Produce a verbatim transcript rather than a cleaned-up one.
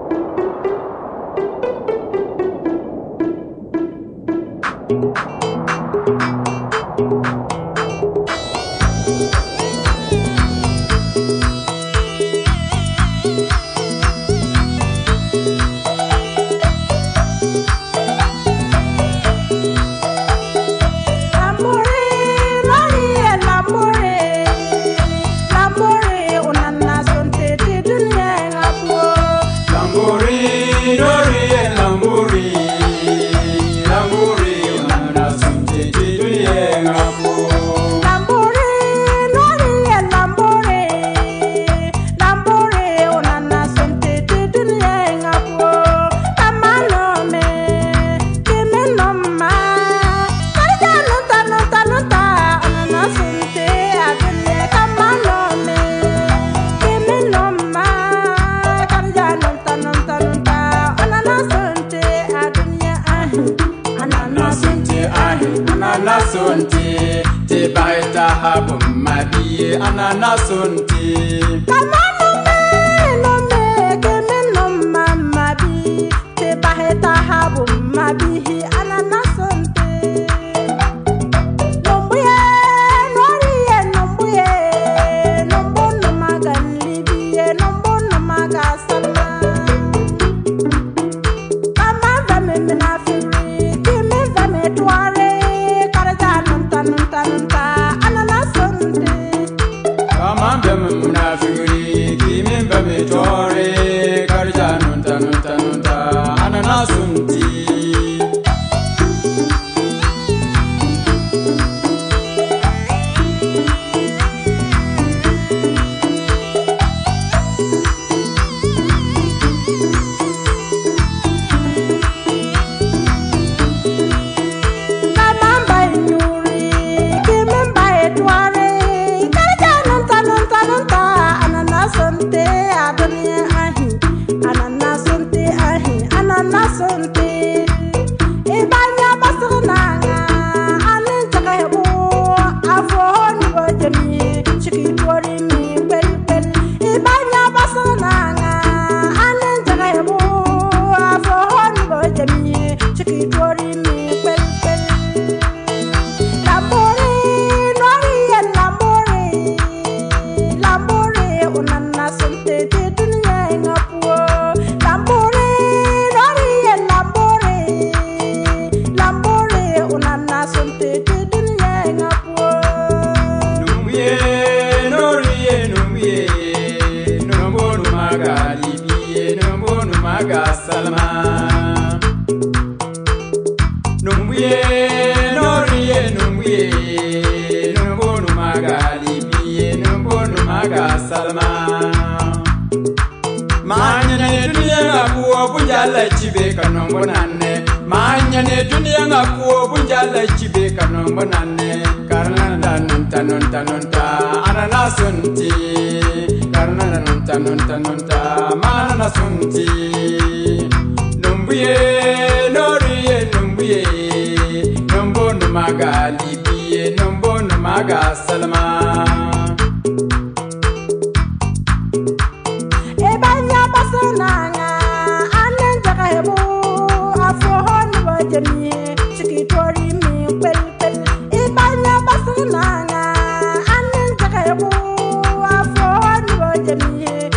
Ananasunti, te baita habum mabi ananasunti. Kamano me no me keme no mama bi, te baita habum mabi ananasunti. Nombuye, noriye nombuye, nombo no magali biye, nombo no magasalma. Kama vame menafiri, kime vame tuare. Tore karja nunta nunta nunta ananasunti. Salma Numbuye noriye numbuye numbo numaga libiye numbo numaga Salma Manya dunia ngakuo bunjala chibe kanombo nanne Manya dunia ngakuo bunjala chibe kanombo nanne Karna nunta nunta nunta ananasunti Karna nunta nunta nunta mananasunti Numbuye noriye numbuye numbo numaga libiye numbo numaga Salma Ebanya basananga anenjaga hebo afohon wajemi chikitori mi pel pel Ebanya basananga anenjaga hebo afohon wajemi